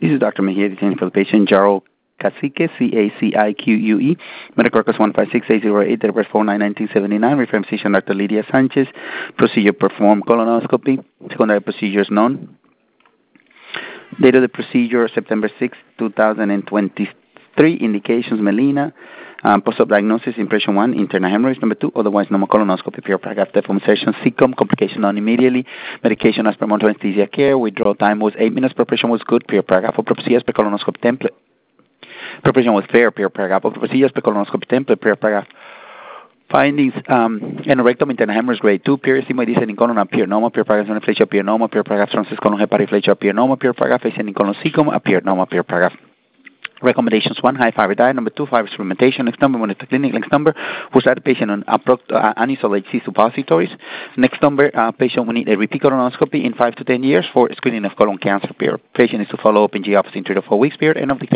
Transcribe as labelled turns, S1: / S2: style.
S1: This is Dr. Mejia detailing for the patient, Jarrell Cacique, Cacique, medical records 156808, date of birth 4/9/1979, referring physician Dr. Lydia Sanchez, procedure performed, colonoscopy, secondary procedures known. Date of the procedure, September 6, 2023, indications, melena, post-op diagnosis, impression 1, internal hemorrhage, number 2, otherwise normal colonoscopy, perioperative after insertion, CCOM, complication on immediately, medication as per monitoring anesthesia care, withdrawal time was 8 minutes, preparation was good, perioperative for procedures per colonoscopy template. Preparation was fair, perioperative for procedures per colonoscopy template, perioperative findings, anorectum, internal hemorrhage grade 2, period, sigmoid colon appear normal, perioperative inflation appear normal, perioperative transverse colon heparinflation appear normal, perioperative ascending colon CCOM appear normal, perioperative. Recommendations: 1, high fiber diet. Number 2, fiber supplementation. Next number, when it's the clinic. Next number, we start the patient on anisole HC suppositories. Next number, patient will need a repeat colonoscopy in 5 to 10 years for screening of colon cancer. Patient is to follow up in GI office in 3 to 4 weeks. End of the